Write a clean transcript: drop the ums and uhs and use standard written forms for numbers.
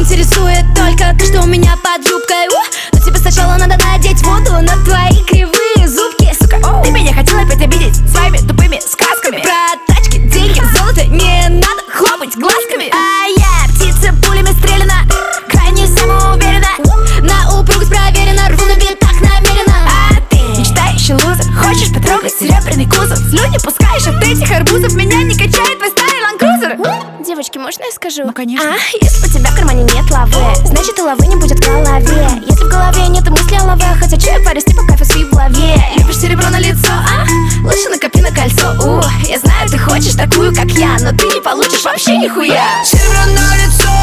интересует только то, что у меня под юбкой. Но тебе сначала надо надеть воду на твои кривые зубки. Сука, ты меня хотела опять обидеть своими тупыми сказками про тачки, деньги, золото. Не надо хлопать глазками. А я птица пулями стреляна, крайне самоуверена, на упругость проверена, рву на битах намеренно. А ты мечтающий лузер, хочешь потрогать серебряный кузов? Слюни пускаешь от этих арбузов, меня не качает твой старый ланкрузер. Девочки, можно я скажу? Ну, конечно. Если у тебя в кармане нет лавы, значит и лавы не будет в голове. Если в голове нет мысли о лаве, хотя чай повести по кайфу в голове. Любишь серебро на лицо, а? Лучше накопи на кольцо. Я знаю, ты хочешь такую, как я, но ты не получишь вообще нихуя. Серебро на лицо,